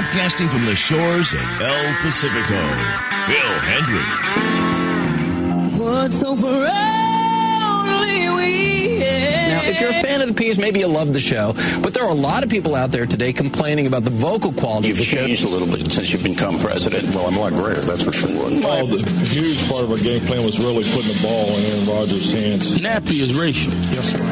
Broadcasting from the shores of El Pacifico, Phil Hendrie. What's over only we have. Now, if you're a fan of the Peas, maybe you love the show, but there are a lot of people out there today complaining about the vocal quality of the show. You've changed a little bit since you've become president. Well, I'm a lot greater, that's for sure. Well, the huge part of our game plan was really putting the ball in Aaron Rodgers' hands. Nappy is racial. Yes, sir.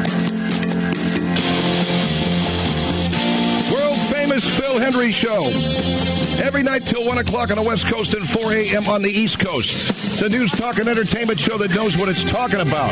World-famous Phil Hendrie Show. Every night till 1 o'clock on the West Coast and 4 a.m. on the East Coast. It's a news, talk, and entertainment show that knows what it's talking about.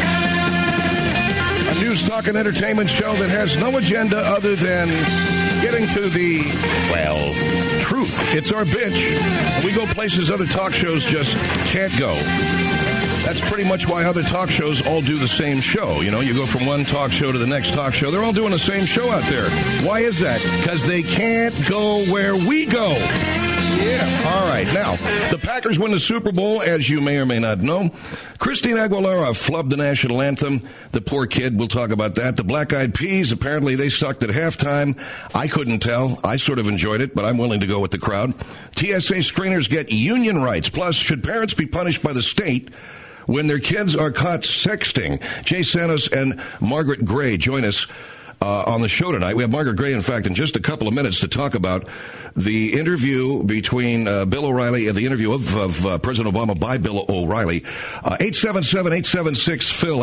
A news, talk, and entertainment show that has no agenda other than getting to the, well, truth. It's our bitch. We go places other talk shows just can't go. That's pretty much why other talk shows all do the same show. You know, you go from one talk show to the next talk show. They're all doing the same show out there. Why is that? Because they can't go where we go. Yeah. All right. Now, the Packers win the Super Bowl, as you may or may not know. Christina Aguilera flubbed the national anthem. The poor kid. We'll talk about that. The Black Eyed Peas, apparently they sucked at halftime. I couldn't tell. I sort of enjoyed it, but I'm willing to go with the crowd. TSA screeners get union rights. Plus, should parents be punished by the state when their kids are caught sexting? Jay Santos and Margaret Gray join us on the show tonight. We have Margaret Gray, in fact, in just a couple of minutes to talk about the interview between Bill O'Reilly and the interview of President Obama by Bill O'Reilly. 877-876-PHIL,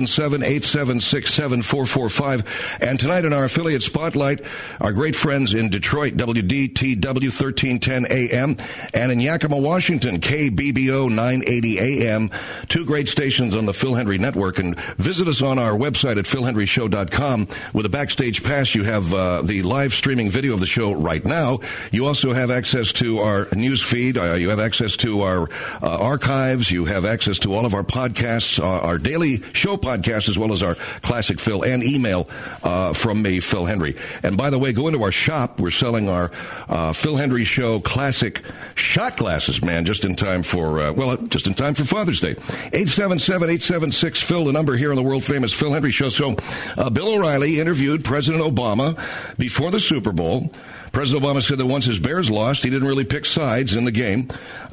877-876-7445. And tonight in our affiliate spotlight, our great friends in Detroit, WDTW 1310 AM, and in Yakima, Washington, KBBO 980 AM, two great stations on the Phil Hendrie Network. And visit us on our website at philhendrieshow.com. With a backstage pass, you have the live streaming video of the show right now. You also have access to our news feed. You have access to our archives. You have access to all of our podcasts, our daily show podcast, as well as our Classic Phil and email from me, Phil Hendrie. And by the way, go into our shop. We're selling our Phil Hendrie Show Classic shot glasses, man, just in time for, just in time for Father's Day. 877-876-PHIL, the number here on the world-famous Phil Hendrie Show. So Bill O'Reilly interviewed President Obama before the Super Bowl. President Obama said that once his Bears lost, he didn't really pick sides in the game.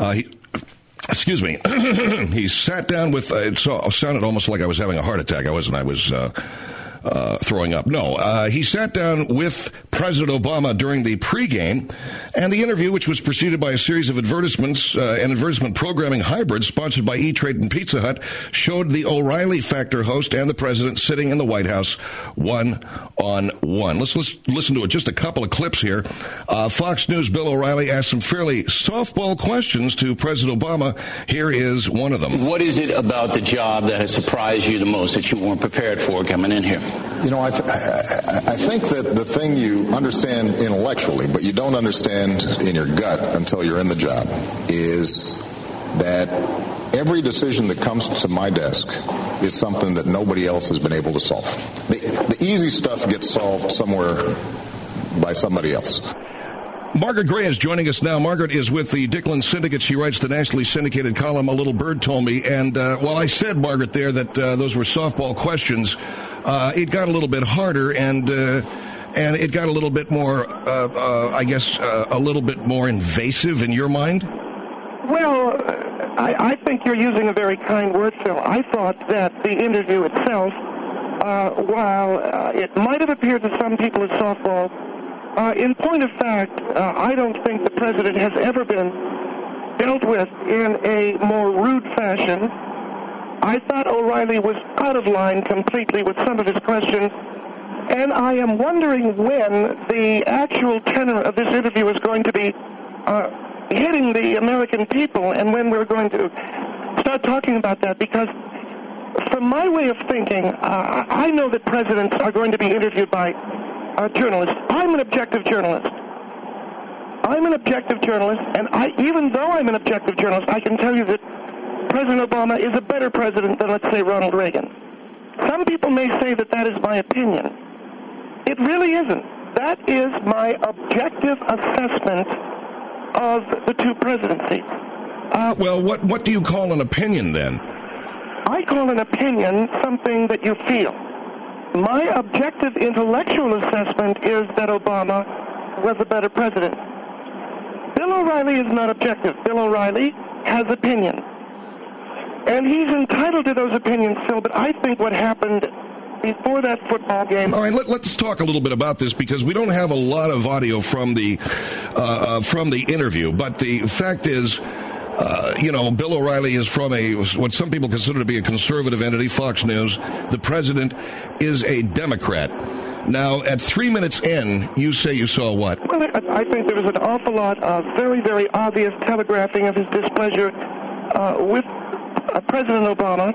Excuse me. He sat down with, it sounded almost like I was having a heart attack. I wasn't. I was throwing up. No, he sat down with President Obama during the pregame, and the interview, which was preceded by a series of advertisements, an advertisement programming hybrid sponsored by E-Trade and Pizza Hut, showed the O'Reilly Factor host and the president sitting in the White House one-on-one. Let's listen to it. Just a couple of clips here. Fox News' Bill O'Reilly asked some fairly softball questions to President Obama. Here is one of them. What is it about the job that has surprised you the most that you weren't prepared for coming in here? You know, I think that the thing you understand intellectually, but you don't understand in your gut until you're in the job, is that every decision that comes to my desk is something that nobody else has been able to solve. The easy stuff gets solved somewhere by somebody else. Margaret Gray is joining us now. Margaret is with the Dicklin Syndicate. She writes the nationally syndicated column, A Little Bird Told Me. And while I said, Margaret, there that those were softball questions, it got a little bit harder and it got a little bit more, a little bit more invasive in your mind? Well, I think you're using a very kind word, Phil. I thought that the interview itself, while it might have appeared to some people as softball, in point of fact, I don't think the president has ever been dealt with in a more rude fashion. I thought O'Reilly was out of line completely with some of his questions, and I am wondering when the actual tenor of this interview is going to be hitting the American people and when we're going to start talking about that, because from my way of thinking, I know that presidents are going to be interviewed by journalists. I'm an objective journalist. And even though I'm an objective journalist, I can tell you that President Obama is a better president than, let's say, Ronald Reagan. Some people may say that that is my opinion. It really isn't. That is my objective assessment of the two presidencies. Well, what do you call an opinion, then? I call an opinion something that you feel. My objective intellectual assessment is that Obama was a better president. O'Reilly is not objective. Bill O'Reilly has opinions. And he's entitled to those opinions, Phil, but I think what happened before that football game... All right, let's talk a little bit about this, because we don't have a lot of audio from the interview. But the fact is, Bill O'Reilly is from what some people consider to be a conservative entity, Fox News. The president is a Democrat. Now, at 3 minutes in, you say you saw what? Well, I think there was an awful lot of very, very obvious telegraphing of his displeasure with President Obama.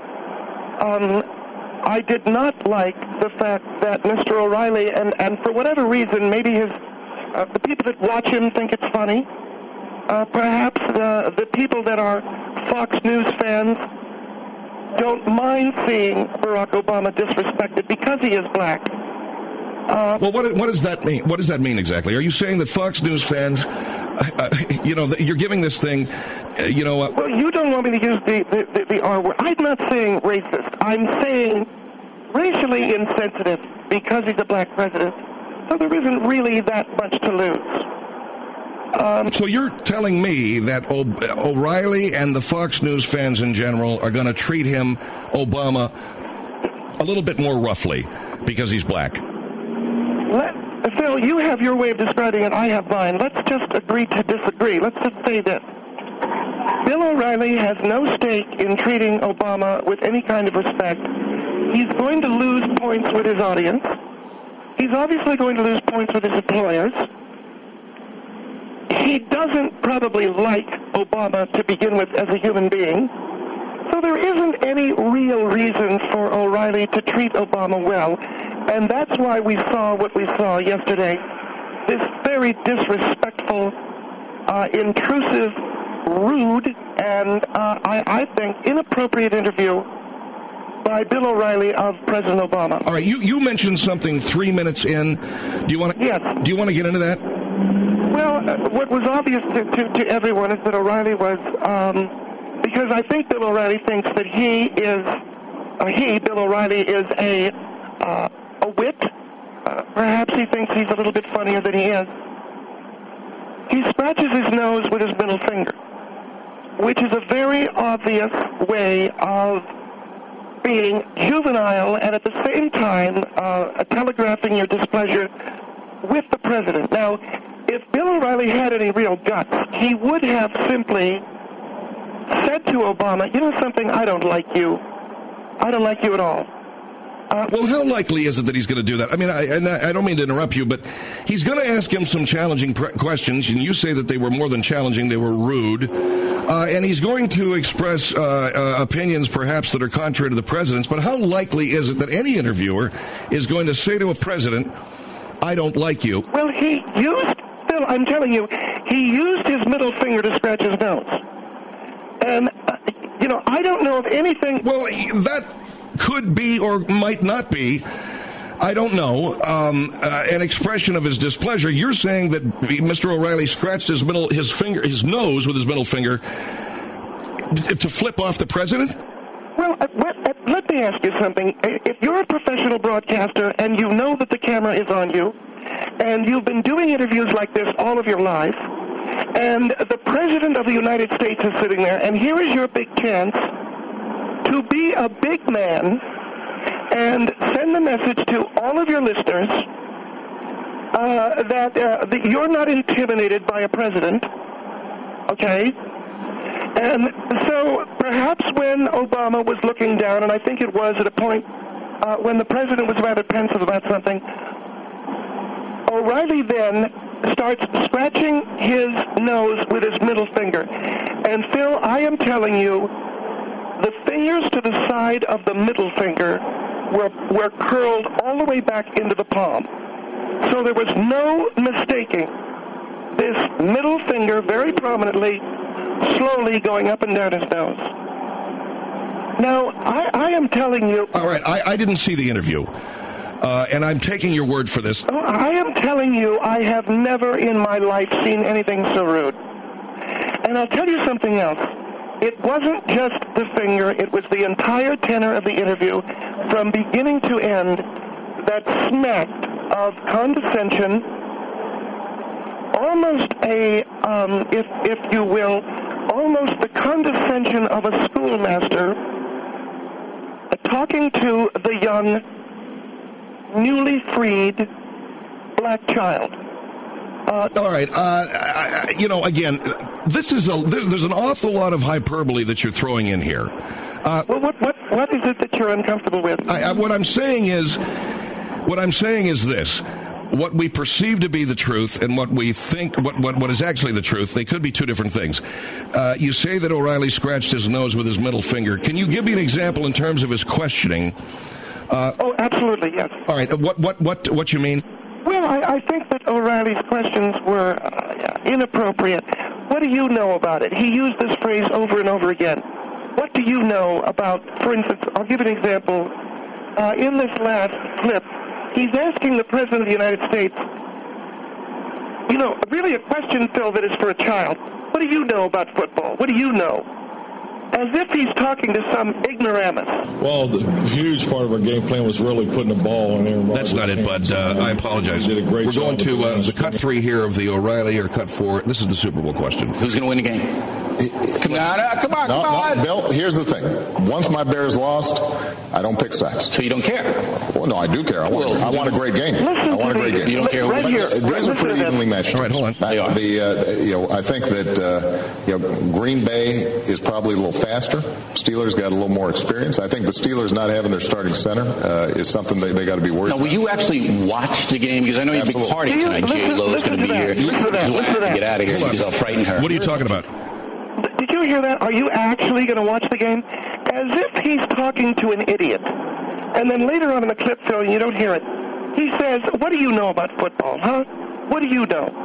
I did not like the fact that Mr. O'Reilly, and for whatever reason, maybe the people that watch him think it's funny. Perhaps the people that are Fox News fans don't mind seeing Barack Obama disrespected because he is black. Well, what does that mean? What does that mean exactly? Are you saying that Fox News fans, you're giving this thing, Well, you don't want me to use the R word. I'm not saying racist. I'm saying racially insensitive because he's a black president. So there isn't really that much to lose. So you're telling me that O'Reilly and the Fox News fans in general are going to treat him, Obama, a little bit more roughly because he's black? Phil, you have your way of describing it. I have mine. Let's just agree to disagree. Let's just say this. Bill O'Reilly has no stake in treating Obama with any kind of respect. He's going to lose points with his audience. He's obviously going to lose points with his employers. He doesn't probably like Obama to begin with as a human being. So there isn't any real reason for O'Reilly to treat Obama well. And that's why we saw what we saw yesterday. This very disrespectful, intrusive, rude, and I think inappropriate interview by Bill O'Reilly of President Obama. All right, you mentioned something 3 minutes in. Do you want to? Yes. Do you want to get into that? Well, what was obvious to everyone is that O'Reilly was, because I think Bill O'Reilly thinks that Bill O'Reilly, is a wit. Perhaps he thinks he's a little bit funnier than he is. He scratches his nose with his middle finger, which is a very obvious way of being juvenile and at the same time telegraphing your displeasure with the president. Now, if Bill O'Reilly had any real guts, he would have simply said to Obama, you know something, I don't like you. I don't like you at all. Well, how likely is it that he's going to do that? I mean, I don't mean to interrupt you, but he's going to ask him some challenging questions, and you say that they were more than challenging, they were rude. And he's going to express opinions, perhaps, that are contrary to the president's. But how likely is it that any interviewer is going to say to a president, I don't like you? Well, Phil, I'm telling you, he used his middle finger to scratch his nose. And, I don't know of anything... Well, that could be or might not be, I don't know, an expression of his displeasure. You're saying that Mr. O'Reilly scratched his nose with his middle finger to flip off the president? Well, let me ask you something. If you're a professional broadcaster and you know that the camera is on you, and you've been doing interviews like this all of your life, and the President of the United States is sitting there, and here is your big chance to be a big man and send the message to all of your listeners that you're not intimidated by a president, okay? And so perhaps when Obama was looking down, and I think it was at a point when the president was rather pensive about something, O'Reilly then starts scratching his nose with his middle finger. And Phil, I am telling you, the fingers to the side of the middle finger were curled all the way back into the palm. So there was no mistaking this middle finger very prominently, slowly going up and down his nose. Now, I am telling you... All right, I didn't see the interview, and I'm taking your word for this. I am telling you, I have never in my life seen anything so rude. And I'll tell you something else. It wasn't just the finger, it was the entire tenor of the interview, from beginning to end, that smacked of condescension almost if you will, almost the condescension of a schoolmaster talking to the young, newly freed black child. All right. Again, there's an awful lot of hyperbole that you're throwing in here. Well, what is it that you're uncomfortable with? What I'm saying is this. What we perceive to be the truth and what we think, what is actually the truth, they could be two different things. You say that O'Reilly scratched his nose with his middle finger. Can you give me an example in terms of his questioning? Absolutely, yes. All right. What you mean? Well, I think that O'Reilly's questions were inappropriate. What do you know about it? He used this phrase over and over again. What do you know about, for instance, I'll give an example. In this last clip, he's asking the President of the United States, really a question, Phil, that is for a child. What do you know about football? What do you know? As if he's talking to some ignoramus. Well, the huge part of our game plan was really putting the ball in Aaron Rodgers' That's not it, Bud. I apologize. Did a great We're going job to of the cut 3 here of the O'Reilly, or cut 4. This is the Super Bowl question. Who's going to win the game? Come on. No, Bill, here's the thing. Once my Bears lost, I don't pick sides. So you don't care? Well, no, I do care. I want a great game. I want a great game. You don't care who wins? These are pretty evenly matched. All right, hold on. I think that Green Bay is probably a little faster. Steelers got a little more experience. I think the Steelers not having their starting center is something they got to be worried about. Now, will you actually watch the game? Because I know you'll be partying tonight. J-Lo is going to be here. This is why I have to get out of here because I'll frighten her. What are you talking about? Did you hear that? Are you actually going to watch the game? As if he's talking to an idiot. And then later on in the clip, Phil, you don't hear it. He says, what do you know about football, huh? What do you know?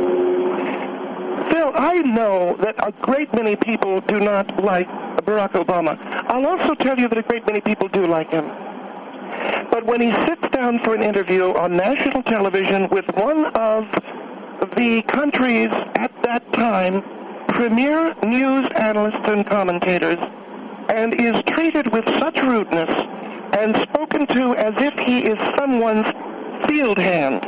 Phil, I know that a great many people do not like Barack Obama. I'll also tell you that a great many people do like him. But when he sits down for an interview on national television with one of the country's, at that time, premier news analysts and commentators, and is treated with such rudeness and spoken to as if he is someone's field hand.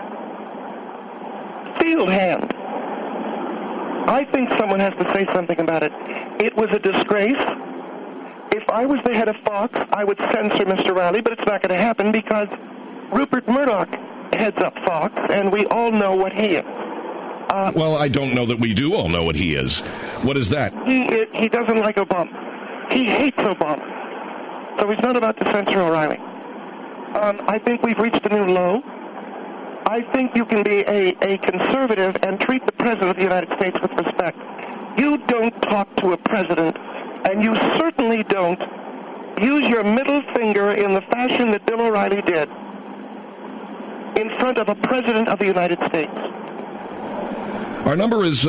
I think someone has to say something about it. It was a disgrace. If I was the head of Fox, I would censor Mr. Riley, but it's not going to happen because Rupert Murdoch heads up Fox, and we all know what he is. Well, I don't know that we do all know what he is. What is that? He doesn't like Obama. He hates Obama. So he's not about to censor O'Reilly. I think we've reached a new low. I think you can be a conservative and treat the President of the United States with respect. You don't talk to a president, and you certainly don't use your middle finger in the fashion that Bill O'Reilly did in front of a President of the United States. Our number is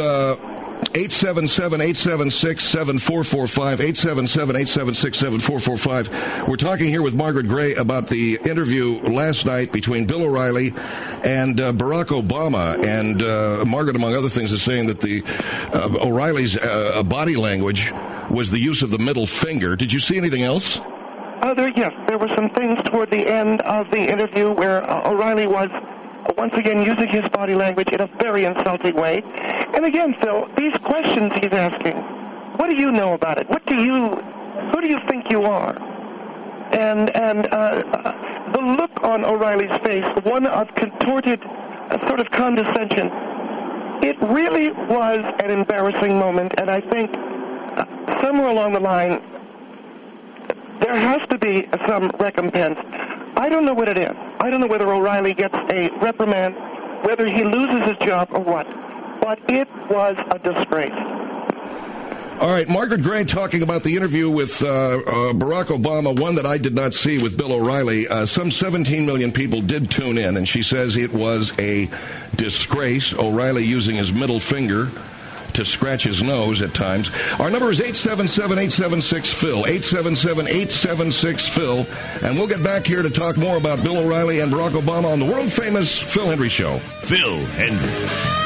877-876-7445, 877-876-7445. We're talking here with Margaret Gray about the interview last night between Bill O'Reilly and Barack Obama. And Margaret, among other things, is saying that the O'Reilly's body language was the use of the middle finger. Did you see anything else? Yes, there were some things toward the end of the interview where O'Reilly was once again using his body language in a very insulting way. And again, Phil, these questions he's asking, what do you know about it? Who do you think you are? And the look on O'Reilly's face, one of contorted sort of condescension, it really was an embarrassing moment, and I think somewhere along the line, there has to be some recompense. I don't know what it is. I don't know whether O'Reilly gets a reprimand, whether he loses his job or what. But it was a disgrace. All right, Margaret Gray talking about the interview with Barack Obama, one that I did not see with Bill O'Reilly. Some 17 million people did tune in, and she says it was a disgrace. O'Reilly using his middle finger to scratch his nose at times. Our number is 877-876-PHIL, 877-876-PHIL, and we'll get back here to talk more about Bill O'Reilly and Barack Obama on the world-famous Phil Hendrie Show. Phil Hendrie.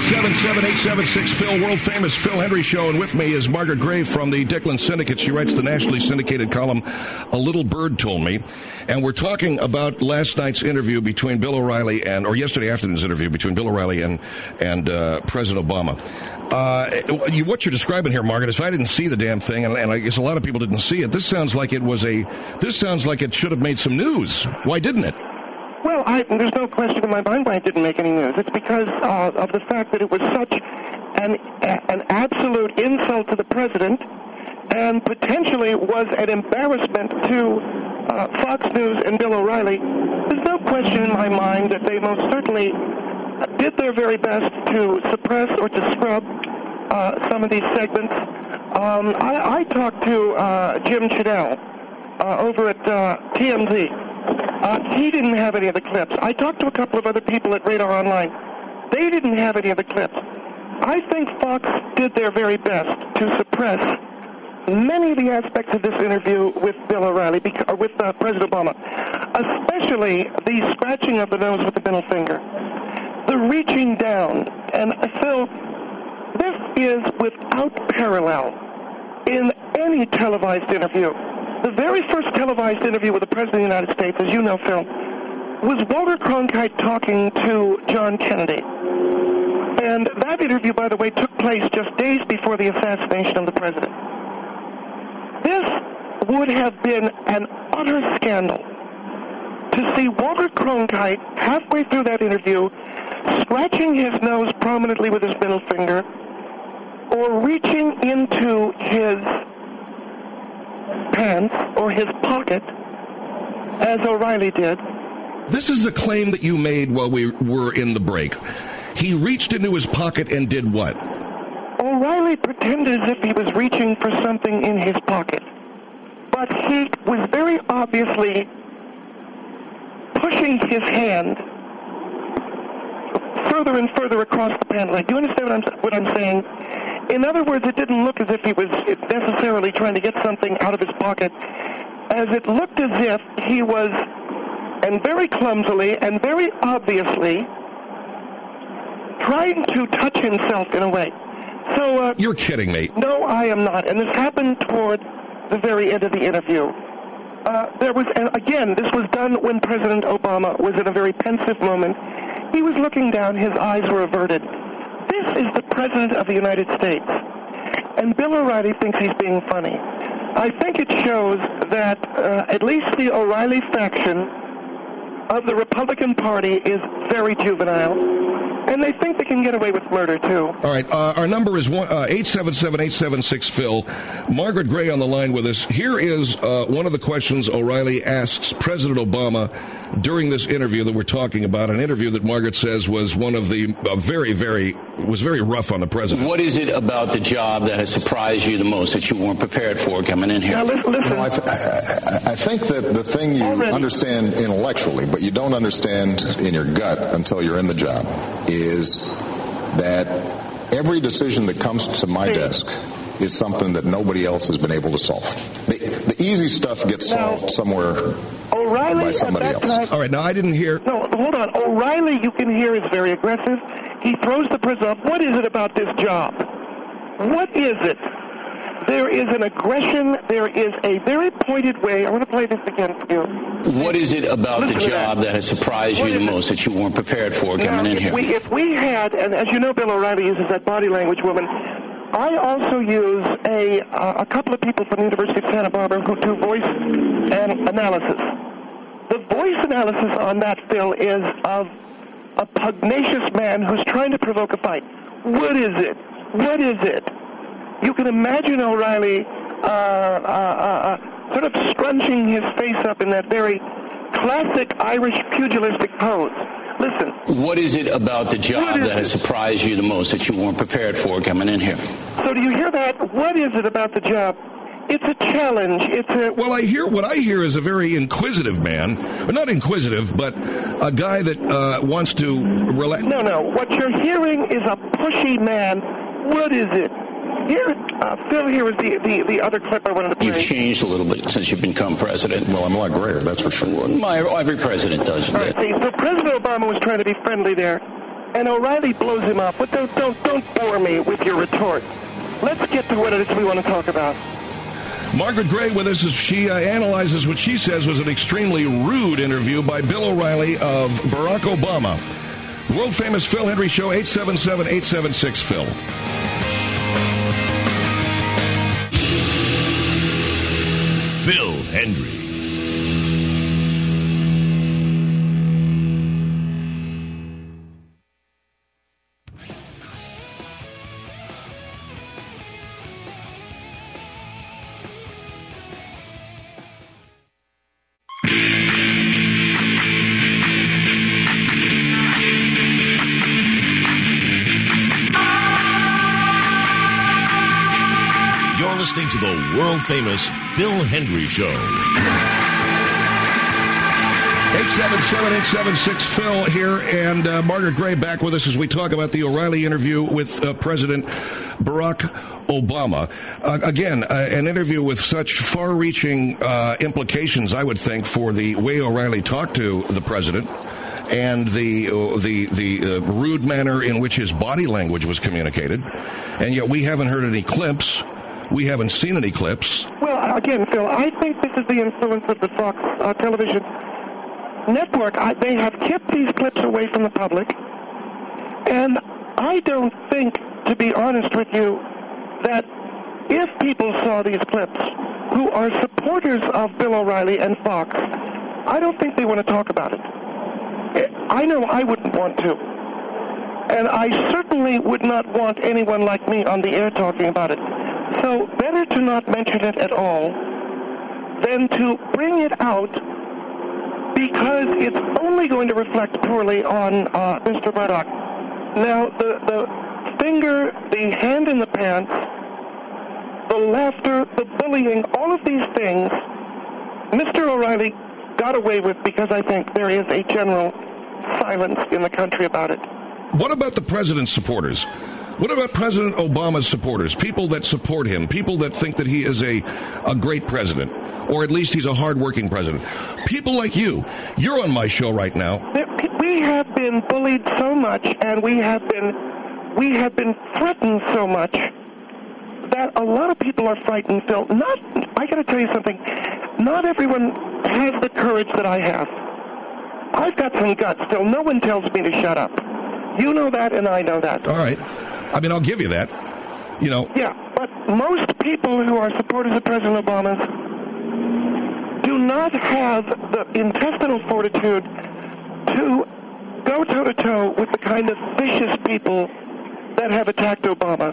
877-876-PHIL, world-famous Phil Hendrie Show. And with me is Margaret Gray from the Dicklin Syndicate. She writes the nationally syndicated column, A Little Bird Told Me. And we're talking about last night's interview between Bill O'Reilly or yesterday afternoon's interview between Bill O'Reilly and President Obama. What you're describing here, Margaret, is I didn't see the damn thing, and I guess a lot of people didn't see it. This sounds like it should have made some news. Why didn't it? Well, there's no question in my mind why it didn't make any news. It's because of the fact that it was such an absolute insult to the president and potentially was an embarrassment to Fox News and Bill O'Reilly. There's no question in my mind that they most certainly did their very best to suppress or to scrub some of these segments. I talked to Jim Chidell over at TMZ. He didn't have any of the clips. I talked to a couple of other people at Radar Online. They didn't have any of the clips. I think Fox did their very best to suppress many of the aspects of this interview with Bill O'Reilly, with President Obama, especially the scratching of the nose with the middle finger, the reaching down. And Phil, this is without parallel in any televised interview. The very first televised interview with the President of the United States, as you know, Phil, was Walter Cronkite talking to John Kennedy. And that interview, by the way, took place just days before the assassination of the President. This would have been an utter scandal to see Walter Cronkite, halfway through that interview, scratching his nose prominently with his middle finger, or reaching into his pants or his pocket, as O'Reilly did. This is the claim that you made while we were in the break. He reached into his pocket and did what? O'Reilly pretended as if he was reaching for something in his pocket, but he was very obviously pushing his hand further and further across the pant leg. Do you understand what I'm saying? In other words, it didn't look as if he was necessarily trying to get something out of his pocket, as it looked as if he was, and very clumsily and very obviously, trying to touch himself in a way. So you're kidding me. No, I am not. And this happened toward the very end of the interview. And again, this was done when President Obama was in a very pensive moment. He was looking down. His eyes were averted. This is the President of the United States. And Bill O'Reilly thinks he's being funny. I think it shows that at least the O'Reilly faction of the Republican Party is very juvenile. And they think they can get away with murder, too. All right. Our number is 877-876-PHIL. Margaret Gray on the line with us. Here is one of the questions O'Reilly asks President Obama during this interview that we're talking about, an interview that Margaret says was one of the very rough on the president. What is it about the job that has surprised you the most that you weren't prepared for coming in here? Now, listen. I think that the thing you understand intellectually, but you don't understand in your gut until you're in the job, is that every decision that comes to my desk is something that nobody else has been able to solve. The easy stuff gets solved somewhere O'Reilly by somebody else. All right, now I didn't hear... No, hold on. O'Reilly, you can hear, is very aggressive. He throws the president up. What is it about this job? What is it? There is an aggression. There is a very pointed way. I want to play this again for you. What is it about the job that has surprised you the most that you weren't prepared for coming in here? If we had, and as you know, Bill O'Reilly uses that body language woman, I also use a couple of people from the University of Santa Barbara who do voice and analysis. The voice analysis on that, Phil, is of a pugnacious man who's trying to provoke a fight. What is it? What is it? You can imagine O'Reilly sort of scrunching his face up in that very classic Irish pugilistic pose. Listen. What is it about the job that has surprised you the most that you weren't prepared for coming in here? So do you hear that? What is it about the job? It's a challenge. Well, what I hear is a very inquisitive man. Well, not inquisitive, but a guy that wants to relax. No. What you're hearing is a pushy man. What is it? Here, Phil, here is the other clip I wanted to play. You've changed a little bit since you've become president. Well, I'm a lot grayer, that's for sure. Well, every president does. All right, see, so President Obama was trying to be friendly there, and O'Reilly blows him up. But don't bore me with your retort. Let's get to what it is we want to talk about. Margaret Gray with us as she analyzes what she says was an extremely rude interview by Bill O'Reilly of Barack Obama. World-famous Phil Hendry Show, 877-876-PHIL. Phil Hendry. Listening to the world-famous Phil Hendry Show. 877-876-PHIL here, and Margaret Gray back with us as we talk about the O'Reilly interview with President Barack Obama. Again, an interview with such far-reaching implications, I would think, for the way O'Reilly talked to the president and the rude manner in which his body language was communicated. And yet we haven't heard any clips. We haven't seen any clips. Well, again, Phil, I think this is the influence of the Fox television network. They have kept these clips away from the public. And I don't think, to be honest with you, that if people saw these clips who are supporters of Bill O'Reilly and Fox, I don't think they want to talk about it. I know I wouldn't want to. And I certainly would not want anyone like me on the air talking about it. So better to not mention it at all than to bring it out, because it's only going to reflect poorly on Mr. Murdoch. Now, the finger, the hand in the pants, the laughter, the bullying, all of these things, Mr. O'Reilly got away with because I think there is a general silence in the country about it. What about the president's supporters? What about President Obama's supporters? People that support him, people that think that he is a great president, or at least he's a hardworking president. People like you. You're on my show right now. We have been bullied so much, and we have been threatened so much that a lot of people are frightened, Phil. I got to tell you something. Not everyone has the courage that I have. I've got some guts, Phil. No one tells me to shut up. You know that, and I know that. All right. I mean, I'll give you that. You know. Yeah, but most people who are supporters of President Obama do not have the intestinal fortitude to go toe-to-toe with the kind of vicious people that have attacked Obama.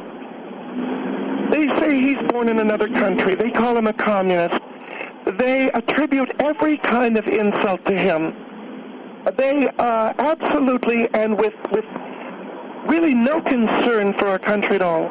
They say he's born in another country. They call him a communist. They attribute every kind of insult to him. They absolutely, and with really no concern for our country at all,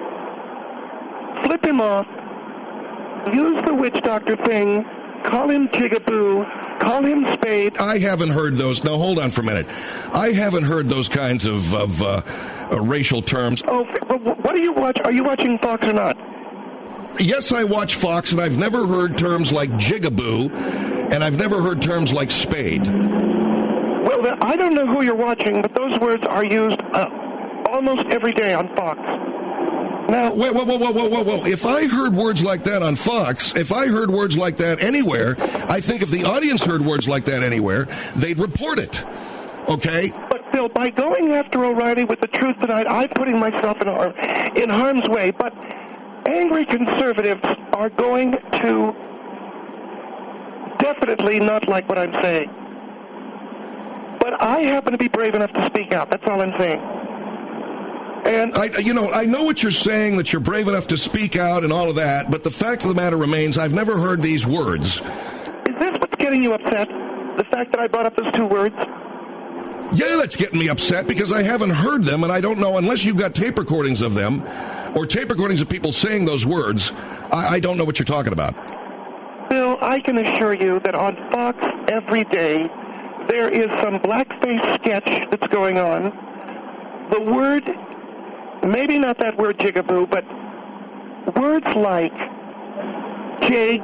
flip him off, use the witch doctor thing, call him jigaboo, call him spade. I haven't heard those. Now, hold on for a minute. I haven't heard those kinds of racial terms. Oh, what do you watch? Are you watching Fox or not? Yes, I watch Fox, and I've never heard terms like jigaboo, and I've never heard terms like spade. Well, I don't know who you're watching, but those words are used almost every day on Fox. Now, whoa. If I heard words like that on Fox, if I heard words like that anywhere, I think if the audience heard words like that anywhere, they'd report it. Okay? But, Phil, by going after O'Reilly with the truth tonight, I'm putting myself in harm's way. But angry conservatives are going to definitely not like what I'm saying. But I happen to be brave enough to speak out. That's all I'm saying. And I know what you're saying, that you're brave enough to speak out and all of that, but the fact of the matter remains, I've never heard these words. Is this what's getting you upset? The fact that I brought up those two words? Yeah, that's getting me upset because I haven't heard them, and I don't know, unless you've got tape recordings of them, or tape recordings of people saying those words, I don't know what you're talking about. Bill, I can assure you that on Fox every day, there is some blackface sketch that's going on. The word, maybe not that word jigaboo, but words like jig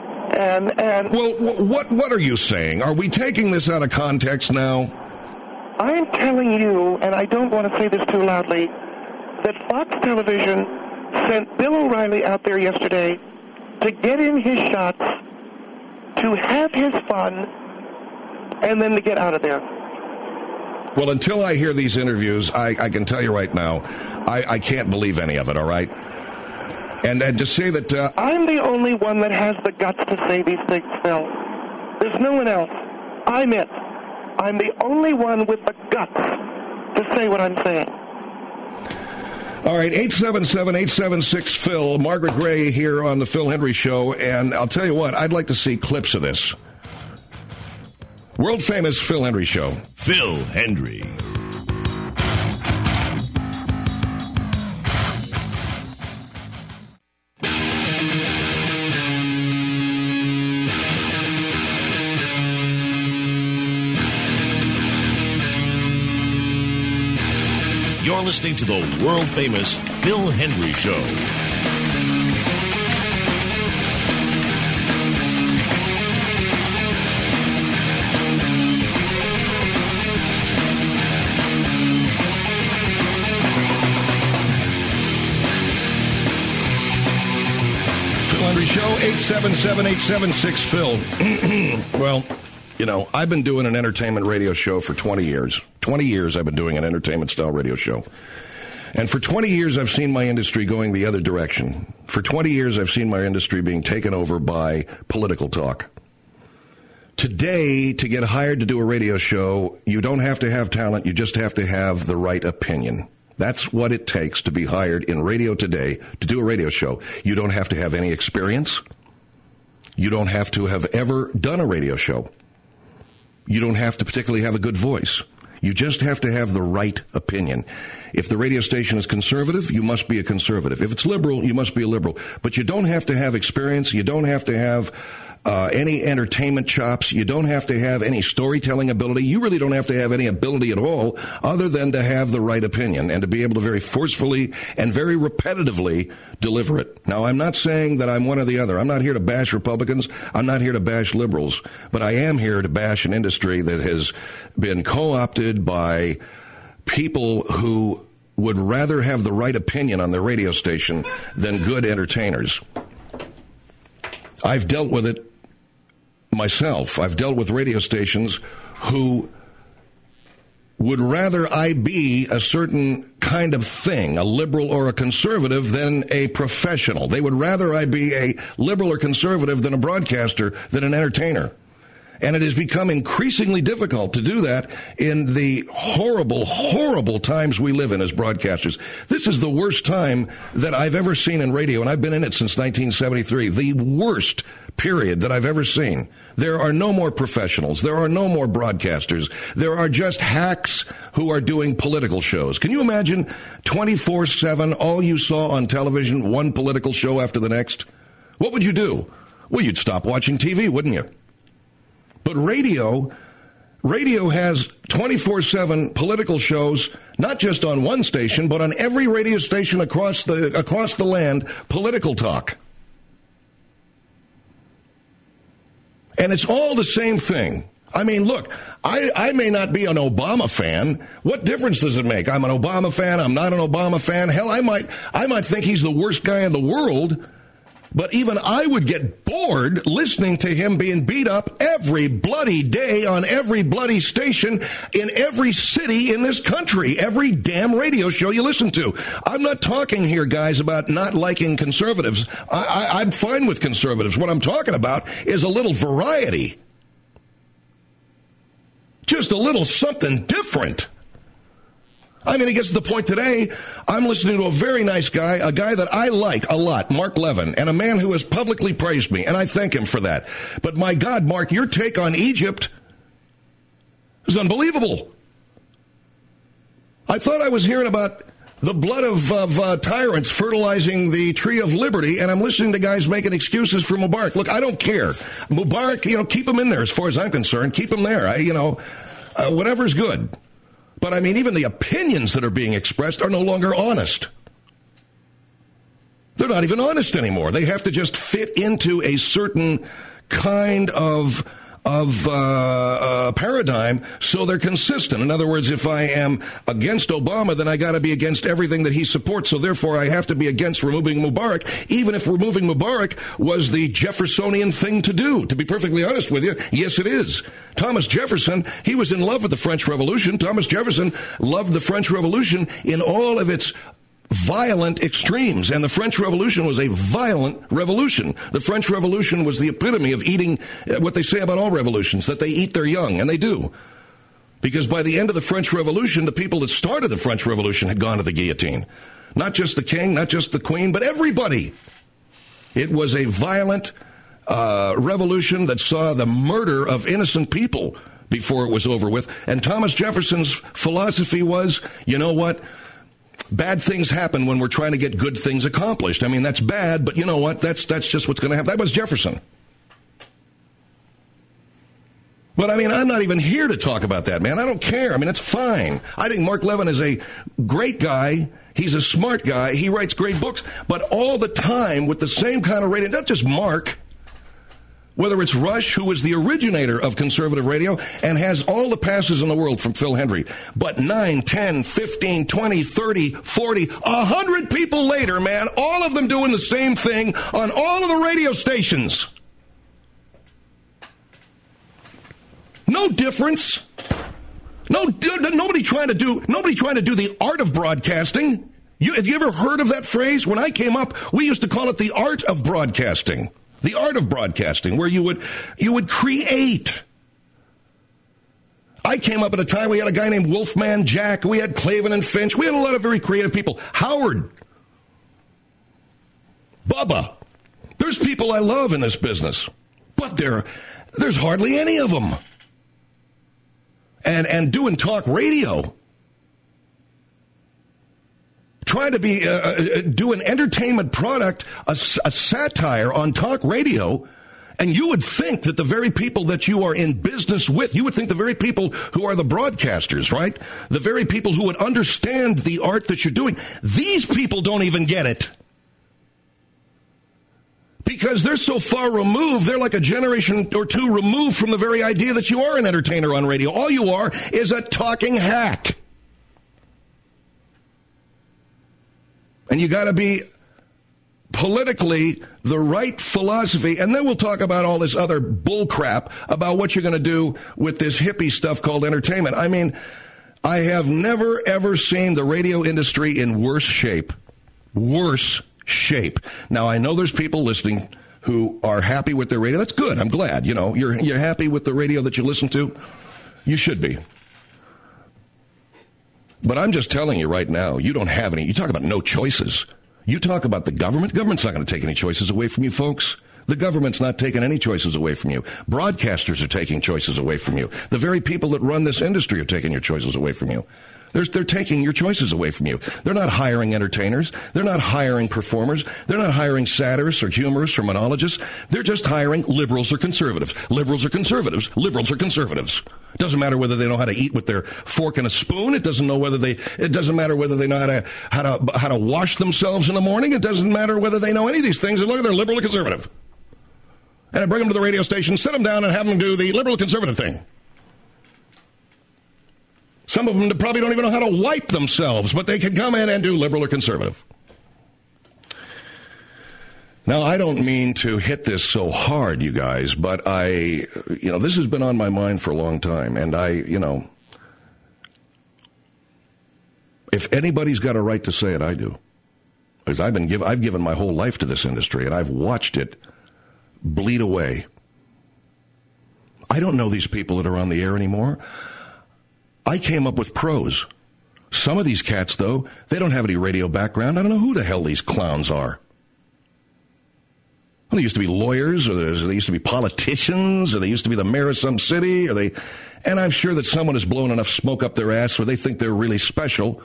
and Well, what are you saying? Are we taking this out of context now? I'm telling you, and I don't want to say this too loudly, that Fox Television sent Bill O'Reilly out there yesterday to get in his shots, to have his fun, and then to get out of there. Well, until I hear these interviews, I can tell you right now, I can't believe any of it, all right? And to say that... I'm the only one that has the guts to say these things, Phil. There's no one else. I'm it. I'm the only one with the guts to say what I'm saying. All right, 877-876-PHIL. Margaret Gray here on the Phil Hendry Show, and I'll tell you what, I'd like to see clips of this. World-famous Phil Hendry Show. Phil Hendry. You're listening to the world-famous Phil Hendry Show. Phil Hendry Show, 877-876-PHIL. Well, you know, I've been doing an entertainment radio show for 20 years. 20 years I've been doing an entertainment-style radio show. And for 20 years I've seen my industry going the other direction. For 20 years I've seen my industry being taken over by political talk. Today, to get hired to do a radio show, you don't have to have talent, you just have to have the right opinion. That's what it takes to be hired in radio today to do a radio show. You don't have to have any experience. You don't have to have ever done a radio show. You don't have to particularly have a good voice. You just have to have the right opinion. If the radio station is conservative, you must be a conservative. If it's liberal, you must be a liberal. But you don't have to have experience. You don't have to have any entertainment chops. You don't have to have any storytelling ability. You really don't have to have any ability at all other than to have the right opinion and to be able to very forcefully and very repetitively deliver it. Now, I'm not saying that I'm one or the other. I'm not here to bash Republicans. I'm not here to bash liberals. But I am here to bash an industry that has been co-opted by people who would rather have the right opinion on their radio station than good entertainers. I've dealt with it myself. I've dealt with radio stations who would rather I be a certain kind of thing, a liberal or a conservative, than a professional. They would rather I be a liberal or conservative than a broadcaster, than an entertainer. And it has become increasingly difficult to do that in the horrible, horrible times we live in as broadcasters. This is the worst time that I've ever seen in radio, and I've been in it since 1973. The worst period that I've ever seen. There are no more professionals. There are no more broadcasters. There are just hacks who are doing political shows. Can you imagine 24/7, all you saw on television, one political show after the next? What would you do? Well, you'd stop watching TV, wouldn't you? But radio has 24/7 political shows, not just on one station, but on every radio station across the land, political talk. And it's all the same thing. I mean, look, I may not be an Obama fan. What difference does it make? I'm an Obama fan. I'm not an Obama fan. Hell, I might think he's the worst guy in the world. But even I would get bored listening to him being beat up every bloody day on every bloody station in every city in this country, every damn radio show you listen to. I'm not talking here, guys, about not liking conservatives. I'm fine with conservatives. What I'm talking about is a little variety. Just a little something different. I mean, it gets to the point today, I'm listening to a very nice guy, a guy that I like a lot, Mark Levin, and a man who has publicly praised me, and I thank him for that. But my God, Mark, your take on Egypt is unbelievable. I thought I was hearing about the blood of tyrants fertilizing the tree of liberty, and I'm listening to guys making excuses for Mubarak. Look, I don't care. Mubarak, keep him in there as far as I'm concerned. Keep him there. Whatever's good. But, I mean, even the opinions that are being expressed are no longer honest. They're not even honest anymore. They have to just fit into a certain kind of paradigm, so they're consistent. In other words, if I am against Obama, then I got to be against everything that he supports, so therefore I have to be against removing Mubarak, even if removing Mubarak was the Jeffersonian thing to do. To be perfectly honest with you, yes, it is. Thomas Jefferson, he was in love with the French Revolution. Thomas Jefferson loved the French Revolution in all of its violent extremes, and the French Revolution was a violent revolution. The French Revolution was the epitome of eating what they say about all revolutions, that they eat their young, and they do. Because by the end of the French Revolution, the people that started the French Revolution had gone to the guillotine. Not just the king, not just the queen, but everybody. It was a violent revolution that saw the murder of innocent people before it was over with. And Thomas Jefferson's philosophy was, you know what? Bad things happen when we're trying to get good things accomplished. I mean, that's bad, but you know what? That's just what's going to happen. That was Jefferson. But, I mean, I'm not even here to talk about that, man. I don't care. I mean, it's fine. I think Mark Levin is a great guy. He's a smart guy. He writes great books. But all the time with the same kind of radio, not just Mark, whether it's Rush, who was the originator of conservative radio and has all the passes in the world from Phil Hendry, but 9, 10, 15, 20, 30, 40, 100 people later, man, all of them doing the same thing on all of the radio stations. No difference. Nobody trying to do the art of broadcasting. Have you ever heard of that phrase? When I came up, we used to call it the art of broadcasting. The art of broadcasting, where you would create. I came up at a time we had a guy named Wolfman Jack. We had Clavin and Finch. We had a lot of very creative people. Howard. Bubba. There's people I love in this business. But there's hardly any of them. And doing talk radio. Trying to do an entertainment product, a satire on talk radio, and you would think that the very people that you are in business with, you would think the very people who are the broadcasters, right? The very people who would understand the art that you're doing, these people don't even get it. Because they're so far removed, they're like a generation or two removed from the very idea that you are an entertainer on radio. All you are is a talking hack. And you got to be politically the right philosophy. And then we'll talk about all this other bull crap about what you're going to do with this hippie stuff called entertainment. I mean, I have never, ever seen the radio industry in worse shape. Worse shape. Now, I know there's people listening who are happy with their radio. That's good. I'm glad. You know, you're happy with the radio that you listen to. You should be. But I'm just telling you right now, you don't have any. You talk about no choices. You talk about the government. Government's not going to take any choices away from you, folks. The government's not taking any choices away from you. Broadcasters are taking choices away from you. The very people that run this industry are taking your choices away from you. They're taking your choices away from you. They're not hiring entertainers. They're not hiring performers. They're not hiring satirists or humorists or monologists. They're just hiring liberals or conservatives. Liberals or conservatives. Liberals or conservatives. It doesn't matter whether they know how to eat with their fork and a spoon. It doesn't matter whether they know how to wash themselves in the morning. It doesn't matter whether they know any of these things. And look at they're liberal or conservative. And I bring them to the radio station, sit them down, and have them do the liberal conservative thing. Some of them probably don't even know how to wipe themselves, but they can come in and do liberal or conservative. Now, I don't mean to hit this so hard, you guys, but this has been on my mind for a long time, and if anybody's got a right to say it, I do. Because I've given my whole life to this industry, and I've watched it bleed away. I don't know these people that are on the air anymore. I came up with pros. Some of these cats, though, they don't have any radio background. I don't know who the hell these clowns are. Well, they used to be lawyers, or they used to be politicians, or they used to be the mayor of some city, and I'm sure that someone has blown enough smoke up their ass where they think they're really special.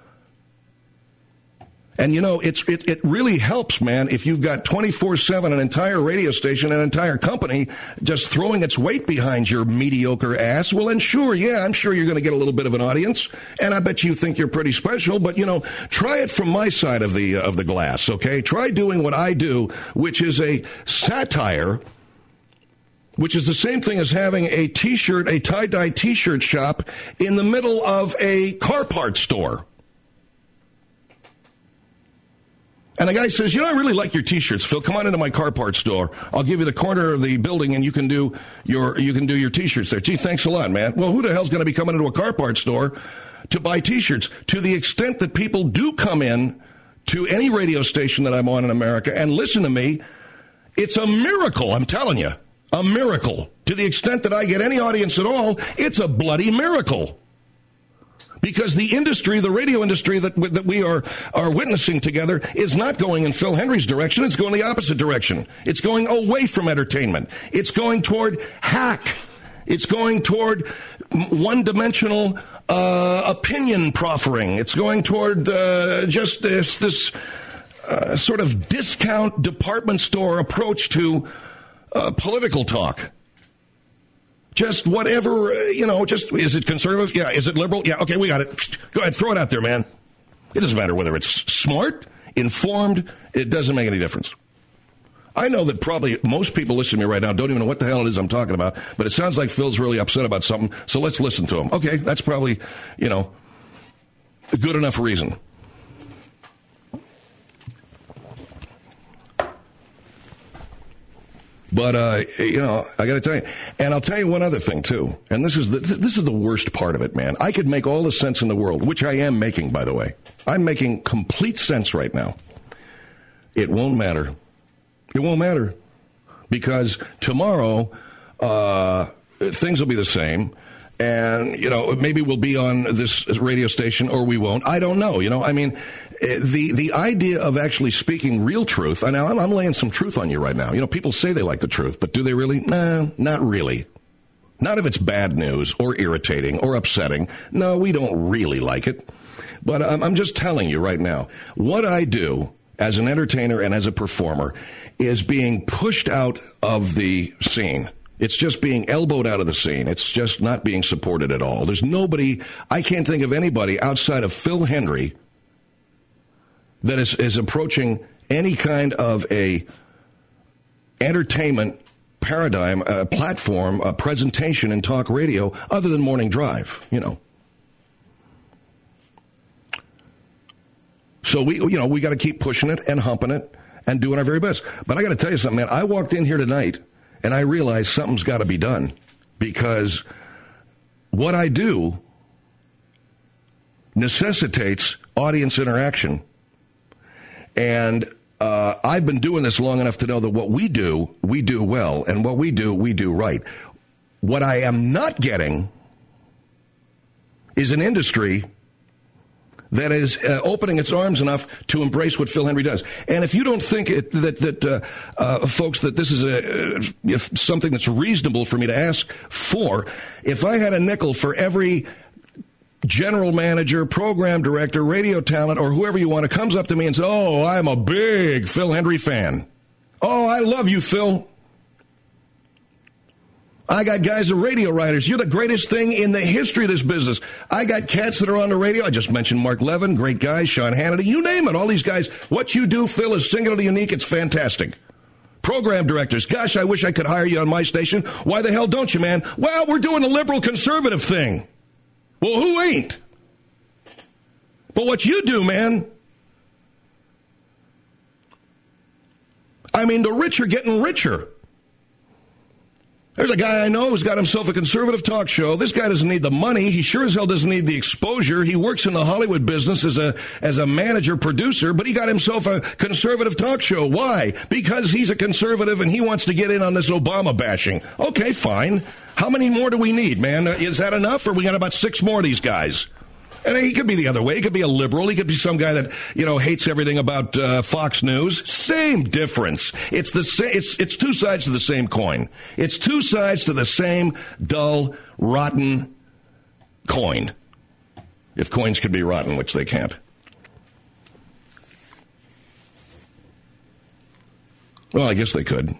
And, it really helps, man, if you've got 24/7 an entire radio station, an entire company just throwing its weight behind your mediocre ass. Well, then sure, I'm sure you're going to get a little bit of an audience, and I bet you think you're pretty special, but, try it from my side of the glass, okay? Try doing what I do, which is a satire which is the same thing as having a T-shirt, a tie-dye T-shirt shop in the middle of a car parts store. And the guy says, I really like your T-shirts, Phil. Come on into my car parts store. I'll give you the corner of the building, and you can do your T-shirts there. Gee, thanks a lot, man. Well, who the hell's going to be coming into a car parts store to buy T-shirts? To the extent that people do come in to any radio station that I'm on in America and listen to me, it's a miracle, I'm telling you. A miracle. To the extent that I get any audience at all, it's a bloody miracle. Because the industry, the radio industry that we are witnessing together is not going in Phil Hendry's direction. It's going the opposite direction. It's going away from entertainment. It's going toward hack. It's going toward one-dimensional opinion proffering. It's going toward just this sort of discount department store approach to political talk. Just whatever, just, is it conservative? Yeah. Is it liberal? Yeah. Okay, we got it. Go ahead, throw it out there, man. It doesn't matter whether it's smart, informed, it doesn't make any difference. I know that probably most people listening to me right now don't even know what the hell it is I'm talking about, but it sounds like Phil's really upset about something, so let's listen to him. Okay, that's probably, a good enough reason. But, I got to tell you, and I'll tell you one other thing, too, and this is the worst part of it, man. I could make all the sense in the world, which I am making, by the way. I'm making complete sense right now. It won't matter. It won't matter. Because tomorrow, things will be the same. And, maybe we'll be on this radio station or we won't. I don't know. The idea of actually speaking real truth. Now, I'm laying some truth on you right now. People say they like the truth, but do they really? Nah, not really. Not if it's bad news or irritating or upsetting. No, we don't really like it. But I'm just telling you right now, what I do as an entertainer and as a performer is being pushed out of the scene. It's just being elbowed out of the scene. It's just not being supported at all. There's nobody, I can't think of anybody outside of Phil Hendry that is approaching any kind of a entertainment paradigm, platform, a presentation in talk radio other than Morning Drive, So we got to keep pushing it and humping it and doing our very best. But I got to tell you something, man. I walked in here tonight and I realized something's got to be done because what I do necessitates audience interaction. And I've been doing this long enough to know that what we do well, and what we do right. What I am not getting is an industry that is opening its arms enough to embrace what Phil Hendry does. And if you don't think folks, that this is something that's reasonable for me to ask for, if I had a nickel for every general manager, program director, radio talent, or whoever you want, comes up to me and says, "Oh, I'm a big Phil Hendry fan. Oh, I love you, Phil. I got guys that are radio writers. You're the greatest thing in the history of this business. I got cats that are on the radio. I just mentioned Mark Levin, great guy, Sean Hannity, you name it. All these guys. What you do, Phil, is singularly unique. It's fantastic. Program directors. Gosh, I wish I could hire you on my station. Why the hell don't you, man? Well, we're doing a liberal conservative thing. Well, who ain't? But what you do, man, I mean, the rich are getting richer. There's a guy I know who's got himself a conservative talk show. This guy doesn't need the money. He sure as hell doesn't need the exposure. He works in the Hollywood business as a manager, producer, but he got himself a conservative talk show. Why? Because he's a conservative and he wants to get in on this Obama bashing. Okay, fine. How many more do we need, man? Is that enough, or we got about 6 more of these guys? And he could be the other way. He could be a liberal. He could be some guy that, hates everything about Fox News. Same difference. It's the same. It's two sides to the same coin. It's two sides to the same dull, rotten coin. If coins could be rotten, which they can't. Well, I guess they could.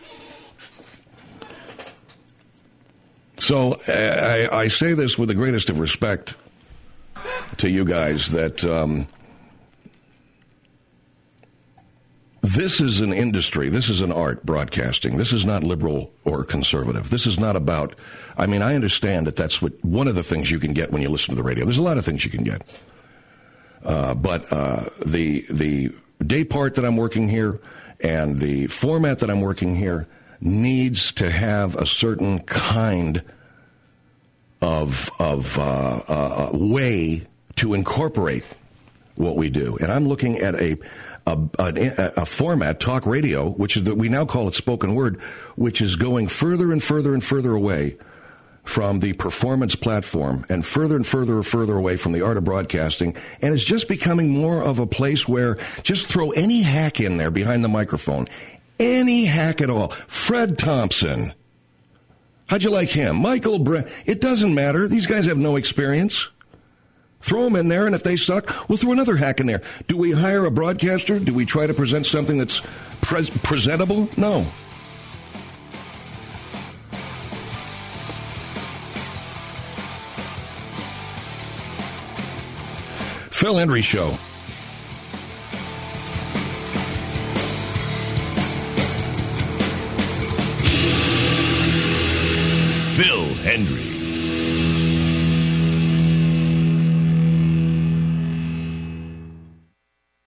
So I say this with the greatest of respect to you guys, that This is an industry. This is an art, broadcasting. This is not liberal or conservative. This is not about, I mean, I understand that that's one of the things you can get when you listen to the radio. There's a lot of things you can get. But the day part that I'm working here and the format that I'm working here needs to have a certain kind of way to incorporate what we do. And I'm looking at a format, talk radio, which is we now call it spoken word, which is going further and further and further away from the performance platform and further away from the art of broadcasting. And it's just becoming more of a place where just throw any hack in there behind the microphone. Any hack at all. Fred Thompson. How'd you like him? Michael Brett. It doesn't matter. These guys have no experience. Throw them in there, and if they suck, we'll throw another hack in there. Do we hire a broadcaster? Do we try to present something that's presentable? No. Phil Hendrie Show. Phil Hendrie.